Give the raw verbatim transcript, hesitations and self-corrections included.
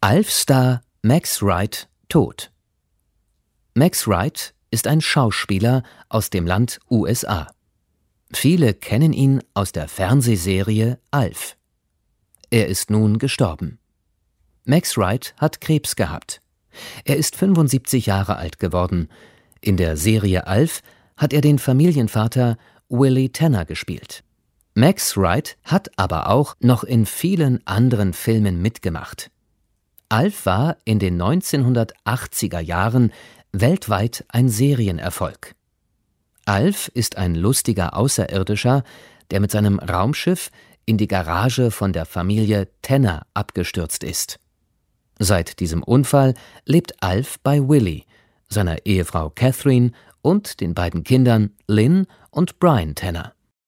Alf-Star Max Wright tot. Max Wright ist ein Schauspieler aus dem Land U S A. Viele kennen ihn aus der Fernsehserie Alf. Er ist nun gestorben. Max Wright hat Krebs gehabt. Er ist fünfundsiebzig Jahre alt geworden. In der Serie Alf hat er den Familienvater Willie Tanner gespielt. Max Wright hat aber auch noch in vielen anderen Filmen mitgemacht. Alf war in den neunzehnhundertachtziger Jahren weltweit ein Serienerfolg. Alf ist ein lustiger Außerirdischer, der mit seinem Raumschiff in die Garage von der Familie Tanner abgestürzt ist. Seit diesem Unfall lebt Alf bei Willie, seiner Ehefrau Catherine und den beiden Kindern Lynn und Brian Tanner.